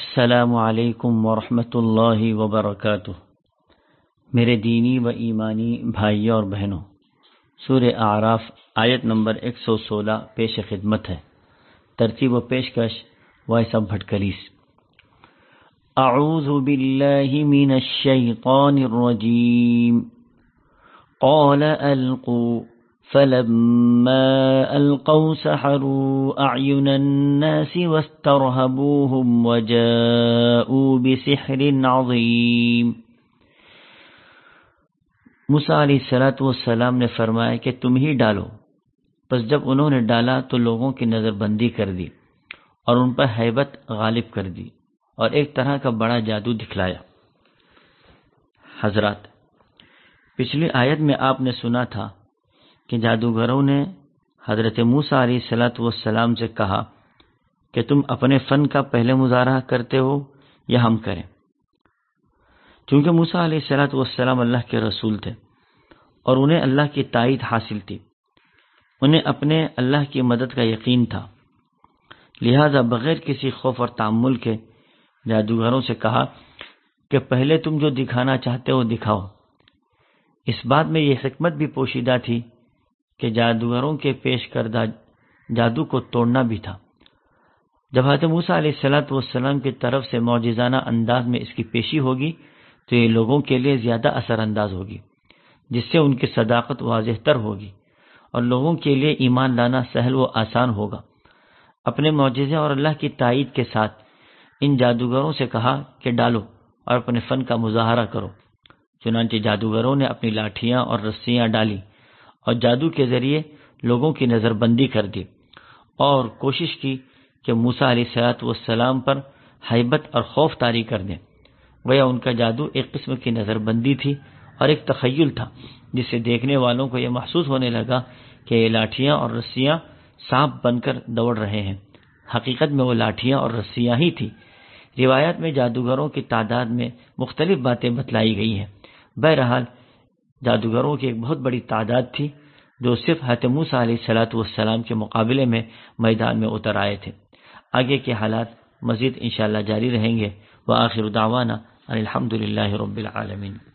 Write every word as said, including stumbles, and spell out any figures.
السلام علیکم ورحمۃ اللہ وبرکاتہ۔ میرے دینی و ایمانی بھائیوں اور بہنوں، سورہ اعراف آیت نمبر ایک سو سولہ پیش خدمت ہے۔ ترتیب و پیشکش وائس آف بھٹکلیس۔ اعوذ باللہ من الشیطان الرجیم، قال القوا فلما القوا سحروا اعین الناس واسترهبوهم وجاءوا بسحر عظیم۔ موسیٰ علیہ الصلوۃ والسلام نے فرمایا کہ تم ہی ڈالو۔ پس جب انہوں نے ڈالا تو لوگوں کی نظر بندی کر دی اور ان پر ہیبت غالب کر دی اور ایک طرح کا بڑا جادو دکھلایا۔ حضرات، پچھلی آیت میں آپ نے سنا تھا کہ جادوگروں نے حضرت موسیٰ علیہ الصلوۃ والسلام سے کہا کہ تم اپنے فن کا پہلے مظاہرہ کرتے ہو یا ہم کریں؟ چونکہ موسیٰ علیہ الصلوۃ والسلام اللہ کے رسول تھے اور انہیں اللہ کی تائید حاصل تھی، انہیں اپنے اللہ کی مدد کا یقین تھا، لہذا بغیر کسی خوف اور تعمل کے جادوگروں سے کہا کہ پہلے تم جو دکھانا چاہتے ہو دکھاؤ۔ اس بات میں یہ حکمت بھی پوشیدہ تھی کہ جادوگروں کے پیش کردہ جادو کو توڑنا بھی تھا۔ جب حضرت موسیٰ علیہ الصلوۃ والسلام کی طرف سے معجزانہ انداز میں اس کی پیشی ہوگی تو یہ لوگوں کے لیے زیادہ اثر انداز ہوگی، جس سے ان کی صداقت واضح تر ہوگی اور لوگوں کے لیے ایمان لانا سہل و آسان ہوگا۔ اپنے معجزے اور اللہ کی تائید کے ساتھ ان جادوگروں سے کہا کہ ڈالو اور اپنے فن کا مظاہرہ کرو۔ چنانچہ جادوگروں نے اپنی لاٹھیاں اور رسیاں ڈالی اور جادو کے ذریعے لوگوں کی نظر بندی کر دی اور کوشش کی کہ موسیٰ علیہ الصلوۃ والسلام پر ہیبت اور خوف طاری کر دیں۔ گویا ان کا جادو ایک قسم کی نظر بندی تھی اور ایک تخیل تھا، جس سے دیکھنے والوں کو یہ محسوس ہونے لگا کہ یہ لاٹھیاں اور رسیاں سانپ بن کر دوڑ رہے ہیں۔ حقیقت میں وہ لاٹھیاں اور رسیاں ہی تھی۔ روایات میں جادوگروں کی تعداد میں مختلف باتیں بتلائی گئی ہیں۔ بہرحال جادوگروں کی ایک بہت بڑی تعداد تھی جو صرف حضرت موسیٰ علیہ الصلوۃ والسلام کے مقابلے میں میدان میں اتر آئے تھے۔ آگے کے حالات مزید انشاءاللہ جاری رہیں گے۔ وآخر دعوانا ان الحمد للہ رب العالمین۔